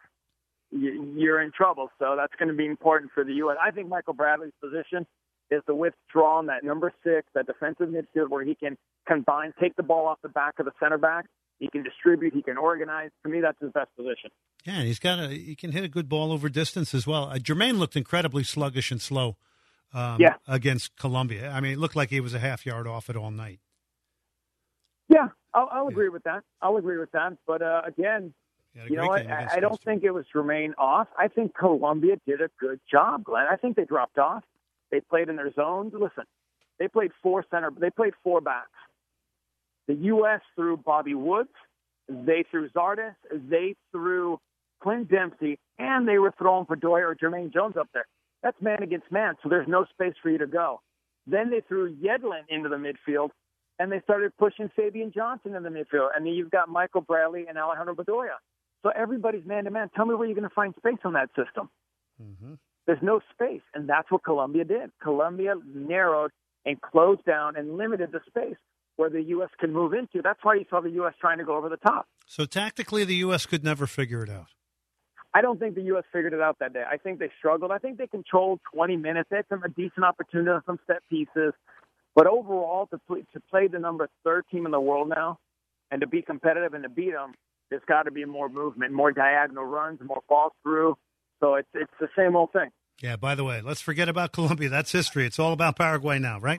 you're in trouble. So that's going to be important for the U S. I think Michael Bradley's position is to withdraw on that number six, that defensive midfield where he can combine, take the ball off the back of the center back He can distribute. He can organize. To me, that's his best position. Yeah, and he's got a he can hit a good ball over distance as well. Uh, Jermaine looked incredibly sluggish and slow um, yeah. against Colombia. I mean, it looked like he was a half yard off it all night. Yeah, I'll, I'll yeah. agree with that. I'll agree with that. But uh, again, you know what? I, I don't think it was Jermaine off. I think Colombia did a good job, Glenn. I think they dropped off. They played in their zones. Listen, they played four center. They played four backs. The U S threw Bobby Woods. They threw Zardes. They threw Clint Dempsey, and they were throwing Bedoya or Jermaine Jones up there. That's man against man, so there's no space for you to go. Then they threw Yedlin into the midfield, and they started pushing Fabian Johnson in the midfield. And then you've got Michael Bradley and Alejandro Bedoya. So everybody's man-to-man. Tell me where you're going to find space on that system. Mm-hmm. There's no space, and that's what Colombia did. Colombia narrowed and closed down and limited the space where the U S can move into. That's why you saw the U S trying to go over the top. So tactically, the U S could never figure it out. I don't think the U S figured it out that day. I think they struggled. I think they controlled twenty minutes. They had some a decent opportunity on some set pieces. But overall, to play, to play the number third team in the world now and to be competitive and to beat them, there's got to be more movement, more diagonal runs, more falls through. So it's it's the same old thing. Yeah, by the way, let's forget about Colombia. That's history. It's all about Paraguay now, right?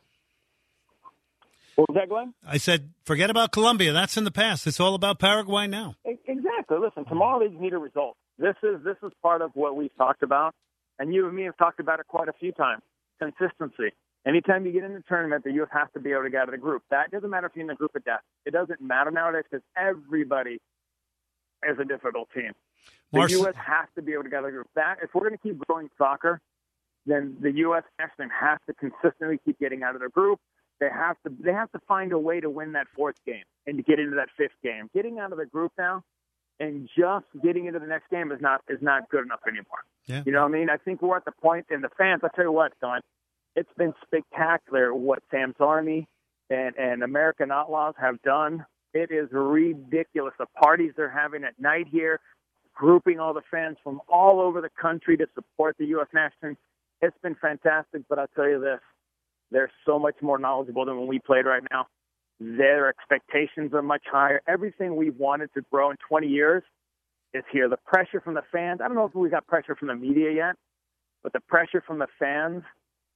What was that, Glenn? I said, forget about Colombia. That's in the past. It's all about Paraguay now. Exactly. Listen, tomorrow they need a result. This is this is part of what we've talked about, and you and me have talked about it quite a few times. Consistency. Anytime you get in the tournament, the U S has to be able to get out of the group. That doesn't matter if you're in the group of death. It doesn't matter nowadays because everybody is a difficult team. The Marce- U S has to be able to get out of the group. That if we're going to keep growing soccer, then the U S national team has to consistently keep getting out of the group. They have to they have to find a way to win that fourth game and to get into that fifth game. Getting out of the group now and just getting into the next game is not is not good enough anymore. Yeah. You know what I mean? I think we're at the point, and the fans, I'll tell you what, Don, it's been spectacular what Sam's Army and, and American Outlaws have done. It is ridiculous. The parties they're having at night here, grouping all the fans from all over the country to support the U S national team. It's been fantastic, but I'll tell you this. They're so much more knowledgeable than when we played right now. Their expectations are much higher. Everything we've wanted to grow in twenty years is here. The pressure from the fans, I don't know if we got pressure from the media yet, but the pressure from the fans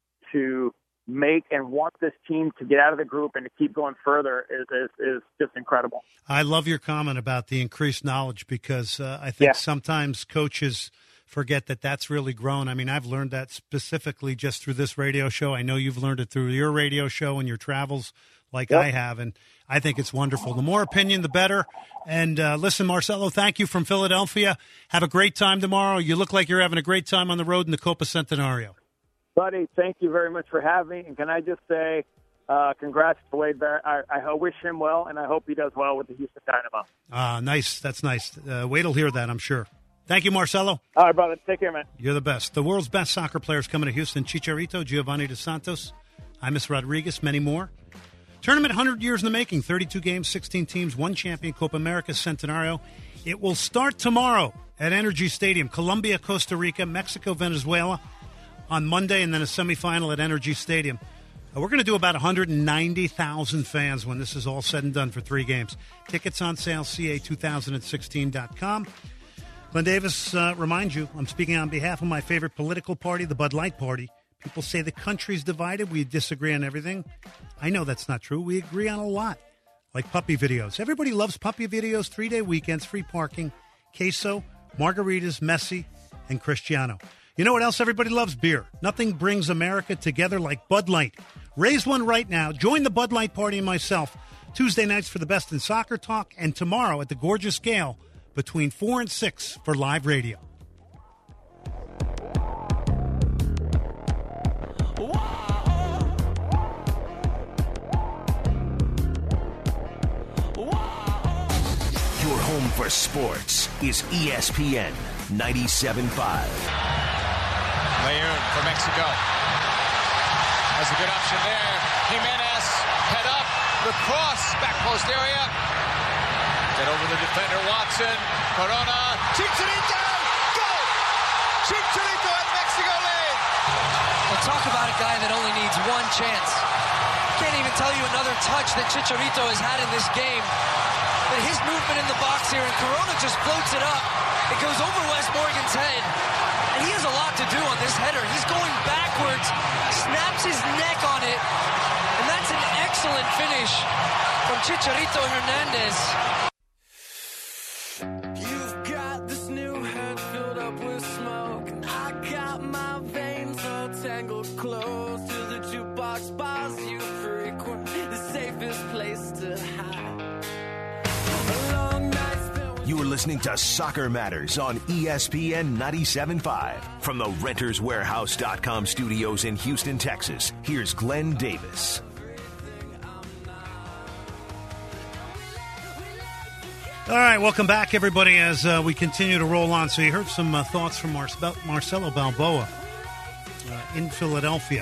to make and want this team to get out of the group and to keep going further is is, is just incredible. I love your comment about the increased knowledge because uh, I think yeah. sometimes coaches forget that that's really grown. I mean, I've learned that specifically just through this radio show. I know you've learned it through your radio show and your travels like yep. I have, and I think it's wonderful. The more opinion, the better. And uh, listen, Marcelo, thank you from Philadelphia. Have a great time tomorrow. You look like you're having a great time on the road in the Copa Centenario. Buddy, thank you very much for having me. And can I just say uh, congrats to Wade Barrett. I, I wish him well, and I hope he does well with the Houston Dynamo. Ah, nice. That's nice. Uh, Wade will hear that, I'm sure. Thank you, Marcelo. All right, brother. Take care, man. You're the best. The world's best soccer players coming to Houston. Chicharito, Giovanni Dos Santos, James Rodriguez, many more. Tournament one hundred years in the making. thirty-two games, sixteen teams, one champion, Copa America Centenario. It will start tomorrow at Energy Stadium. Colombia, Costa Rica, Mexico, Venezuela on Monday, and then a semifinal at Energy Stadium. Uh, we're going to do about one hundred ninety thousand fans when this is all said and done for three games. Tickets on sale, C A two thousand sixteen dot com. Glenn Davis uh, reminds you, I'm speaking on behalf of my favorite political party, the Bud Light Party. People say the country's divided. We disagree on everything. I know that's not true. We agree on a lot, like puppy videos. Everybody loves puppy videos, three-day weekends, free parking, queso, margaritas, Messi, and Cristiano. You know what else everybody loves? Beer. Nothing brings America together like Bud Light. Raise one right now. Join the Bud Light Party and myself Tuesday nights for the best in soccer talk, and tomorrow at the Gorgeous Gale between four and six for live radio. Your home for sports is E S P N ninety-seven point five. Leon for Mexico. Has a good option there. Jimenez, head up, the cross, back post area. Get over the defender, Watson. Corona, Chicharito, goal! Chicharito and Mexico lead. Well, talk about a guy that only needs one chance. Can't even tell you another touch that Chicharito has had in this game. but his movement in the box here, and Corona just floats it up. It goes over Wes Morgan's head, and he has a lot to do on this header. He's going backwards, snaps his neck on it, and that's an excellent finish from Chicharito Hernandez. You've got this new head filled up with smoke, and I got my veins all tangled close to the jukebox bars you frequent, the safest place to hide. You are listening to Soccer Matters on E S P N ninety-seven point five. From the Renters Warehouse dot com studios in Houston, Texas, here's Glenn Davis. All right, welcome back, everybody, as uh, we continue to roll on. So you heard some uh, thoughts from Mar- Marcelo Balboa uh, in Philadelphia.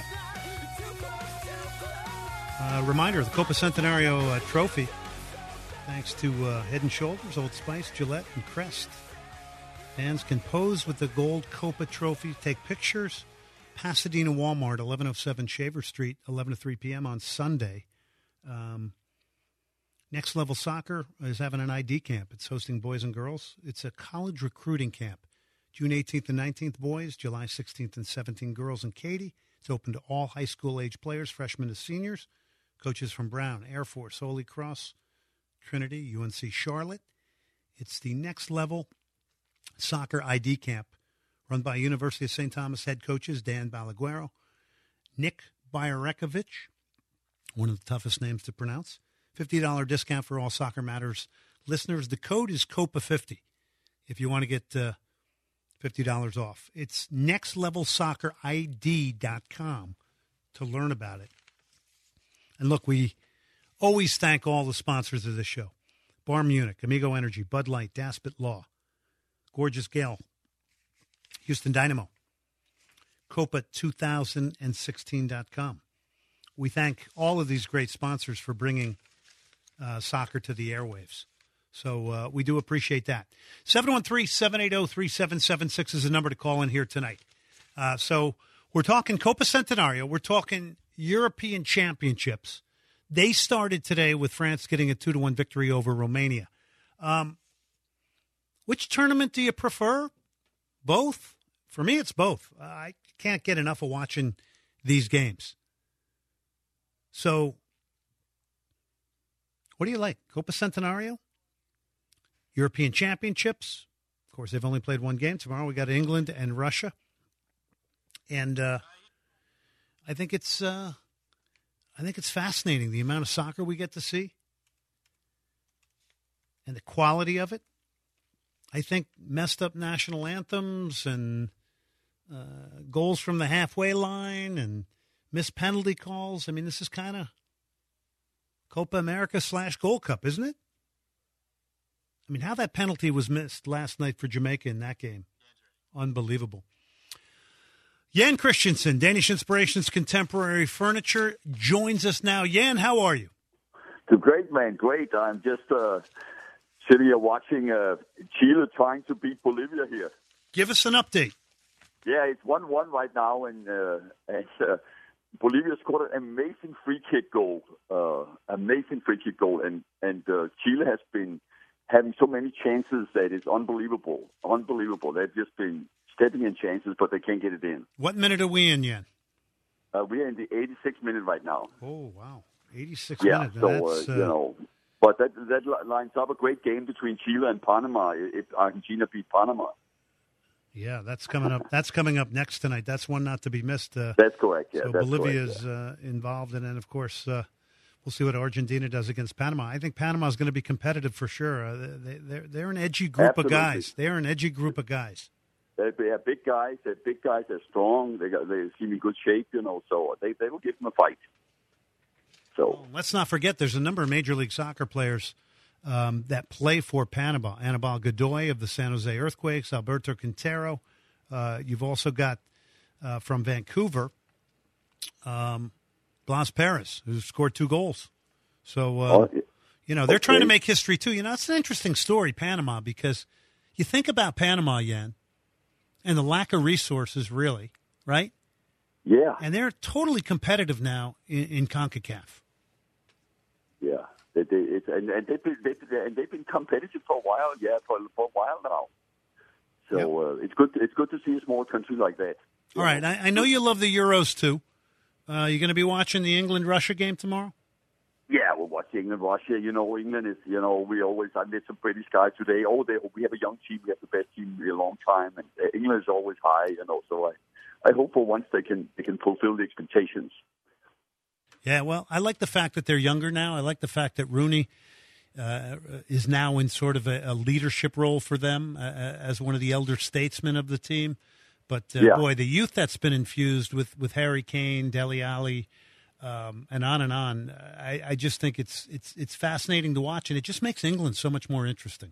Uh, reminder, the Copa Centenario uh, trophy, thanks to uh, Head and Shoulders, Old Spice, Gillette, and Crest. Fans can pose with the gold Copa trophy, take pictures. Pasadena Walmart, eleven oh seven Shaver Street, eleven to three p.m. on Sunday. Um, Next Level Soccer is having an I D camp. It's hosting boys and girls. It's a college recruiting camp. June eighteenth and nineteenth, boys. July sixteenth and seventeenth, girls in Katy. It's open to all high school age players, freshmen to seniors. Coaches from Brown, Air Force, Holy Cross, Trinity, U N C Charlotte. It's the Next Level Soccer I D camp run by University of Saint Thomas head coaches Dan Balaguero, Nick Byarekovich, one of the toughest names to pronounce. fifty dollars discount for all Soccer Matters listeners. The code is Copa fifty if you want to get uh, fifty dollars off. It's next level soccer I D dot com to learn about it. And look, we always thank all the sponsors of this show. Bar Munich, Amigo Energy, Bud Light, Daspit Law, Gorgeous Gale, Houston Dynamo, Copa two thousand sixteen dot com. We thank all of these great sponsors for bringing uh, soccer to the airwaves. So uh, we do appreciate that. seven one three, seven eight zero, three seven seven six is the number to call in here tonight. Uh, so we're talking Copa Centenario. We're talking European Championships. They started today with France getting a two to one victory over Romania. Um, which tournament do you prefer? Both? For me, it's both. I can't get enough of watching these games. So, what do you like? Copa Centenario? European Championships? Of course, they've only played one game. Tomorrow we got England and Russia. And uh, I think it's uh, I think it's fascinating, the amount of soccer we get to see and the quality of it. I think messed up national anthems and uh, goals from the halfway line and missed penalty calls. I mean, this is kind of Copa America slash Gold Cup, isn't it? I mean, how that penalty was missed last night for Jamaica in that game. Unbelievable. Jan Christensen, Danish Inspirations Contemporary Furniture, joins us now. Jan, how are you? Great, man. Great. I'm just uh, sitting here watching uh, Chile trying to beat Bolivia here. Give us an update. Yeah, it's one one right now, and, uh, and uh, Bolivia scored an amazing free kick goal. Uh, amazing free kick goal, and, and uh, Chile has been having so many chances that it's unbelievable. Unbelievable. They've just been stepping in chances, but they can't get it in. What minute are we in, Jan? Uh, we are in the eighty-sixth minute right now. Oh, wow. eighty-six yeah, minutes. so, That's, uh, uh... you know, but that, that lines up a great game between Chile and Panama if Argentina beat Panama. Yeah, that's coming up. That's coming up next tonight. That's one not to be missed. Uh, that's correct. Yeah, so that's Bolivia's correct, yeah. uh, involved, and then of course uh, we'll see what Argentina does against Panama. I think Panama is going to be competitive for sure. Uh, they, they're they're an edgy group Absolutely. of guys. They're an edgy group of guys. They, they have big guys. They're big guys. They're strong. They got, they seem in good shape, you know. So they they will give them a fight. So well, let's not forget, there's a number of Major League Soccer players um, that play for Panama. Anibal Godoy of the San Jose Earthquakes, Alberto Quintero. Uh, you've also got uh, from Vancouver, um, Blas Perez, who scored two goals. So, uh, oh, you know, they're okay. trying to make history, too. You know, it's an interesting story, Panama, because you think about Panama, Jan, and the lack of resources, really, right? Yeah. And they're totally competitive now in, in CONCACAF. Yeah. They, they, it's, and, and they've been they've, and they've been competitive for a while. Yeah, for, for a while now. So yep. uh, it's good. It's good to see a small country like that. All right, I, I know you love the Euros too. Uh, you going to be watching the England-Russia game tomorrow? Yeah, we'll watch England, Russia. You know, England is, you know, we always, I met some British guys today. Oh, they, we have a young team. We have the best team in a long time. And uh, England is always high, you know. So I, I hope for once they can they can fulfill the expectations. Yeah, well, I like the fact that they're younger now. I like the fact that Rooney uh, is now in sort of a, a leadership role for them uh, as one of the elder statesmen of the team. But, uh, yeah. boy, the youth that's been infused with, with Harry Kane, Dele Alli, um, and on and on, I, I just think it's it's it's fascinating to watch, and it just makes England so much more interesting.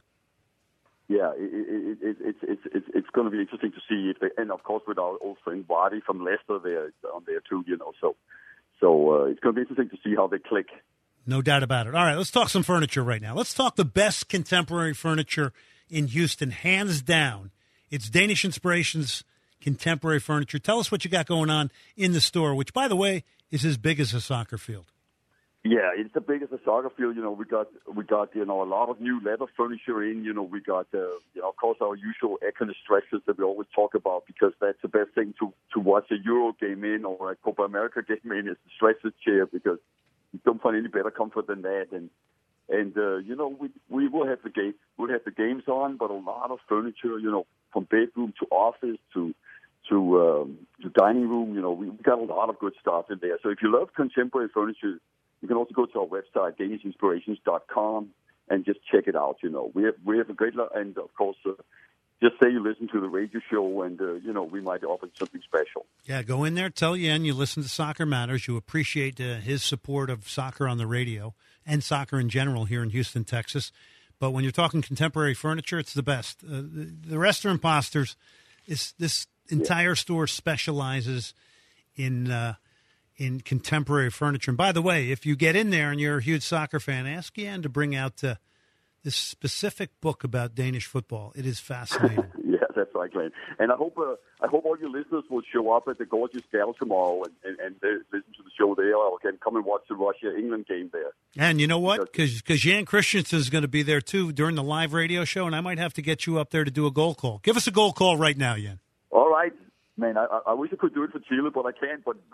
Yeah, it, it, it, it's it's it's it's going to be interesting to see if they, and of course with our old friend Vardy from Leicester there on there too, you know. So so uh, it's going to be interesting to see how they click. No doubt about it. All right, let's talk some furniture right now. Let's talk the best contemporary furniture in Houston, hands down. It's Danish Inspirations Contemporary Furniture. Tell us what you got going on in the store, which, by the way, is as big as a soccer field. Yeah, it's the biggest a soccer field. You know, we got we got you know a lot of new leather furniture in. You know, we got uh, you know of course our usual air-conditioned stretchers that we always talk about because that's the best thing to to watch a Euro game in or a Copa America game in is the stretcher chair because you don't find any better comfort than that. And and uh, you know we we will have the game we'll have the games on, but a lot of furniture. You know, from bedroom to office to to um, to dining room. You know, we got a lot of good stuff in there. So if you love contemporary furniture, you can also go to our website, danish inspirations dot com, and just check it out. You know, we have we have a great, and of course, uh, just say you listen to the radio show, and uh, you know, we might offer something special. Yeah, go in there, tell Yen you listen to Soccer Matters. You appreciate uh, his support of soccer on the radio and soccer in general here in Houston, Texas. But when you're talking contemporary furniture, it's the best. Uh, the, the rest are imposters. Is this entire yeah. store specializes in. Uh, in contemporary furniture. And by the way, if you get in there and you're a huge soccer fan, ask Jan to bring out uh, this specific book about Danish football. It is fascinating. Yeah, that's right, Glenn. And I hope uh, I hope all your listeners will show up at the Gorgeous Gal tomorrow and, and, and listen to the show there, or can come and watch the Russia-England game there. And you know what? Because Jan Christensen is going to be there, too, during the live radio show, and I might have to get you up there to do a goal call. Give us a goal call right now, Jan. All right. Man, I, I wish I could do it for Chile, but I can't. But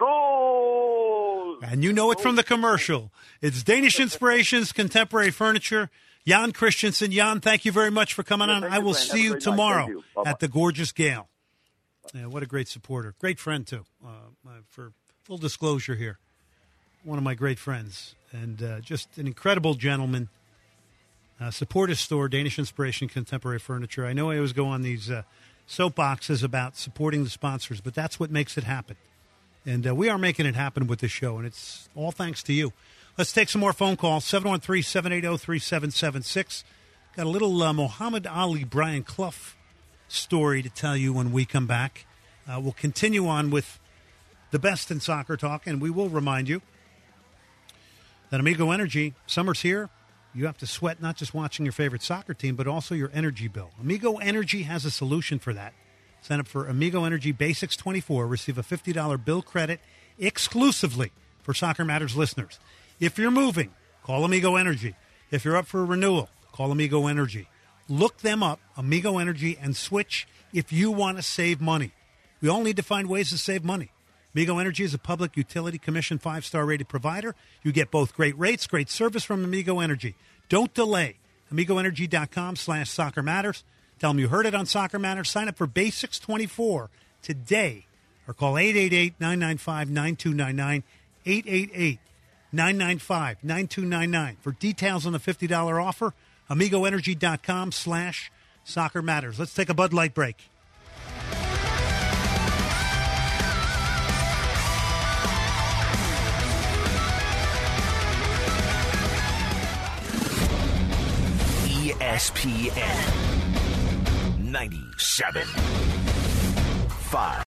goal! And you know it from the commercial. It's Danish Inspirations, Contemporary Furniture. Jan Christensen. Jan, thank you very much for coming yeah, on. I will see you tomorrow you. at the Gorgeous Gale. Yeah, what a great supporter. Great friend, too. Uh, for full disclosure here, one of my great friends. And uh, just an incredible gentleman. Uh, support his store, Danish Inspiration, Contemporary Furniture. I know I always go on these uh, soapboxes about supporting the sponsors, but that's what makes it happen. And uh, we are making it happen with this show, and it's all thanks to you. Let's take some more phone calls, seven one three, seven eight zero, three seven seven six. Got a little uh, Muhammad Ali, Brian Clough story to tell you when we come back. Uh, we'll continue on with the best in soccer talk, and we will remind you that Amigo Energy, summer's here. You have to sweat not just watching your favorite soccer team, but also your energy bill. Amigo Energy has a solution for that. Sign up for Amigo Energy Basics twenty-four. Receive a fifty dollars bill credit exclusively for Soccer Matters listeners. If you're moving, call Amigo Energy. If you're up for a renewal, call Amigo Energy. Look them up, Amigo Energy, and switch if you want to save money. We all need to find ways to save money. Amigo Energy is a public utility commission five-star rated provider. You get both great rates, great service from Amigo Energy. Don't delay. AmigoEnergy.com slash Soccer Matters. Tell them you heard it on Soccer Matters. Sign up for Basics twenty-four today or call eight eight eight, nine nine five, nine two nine nine, eight eight eight, nine nine five, nine two nine nine. For details on the fifty dollars offer, AmigoEnergy.com slash Soccer Matters. Let's take a Bud Light break. E S P N ninety-seven point five.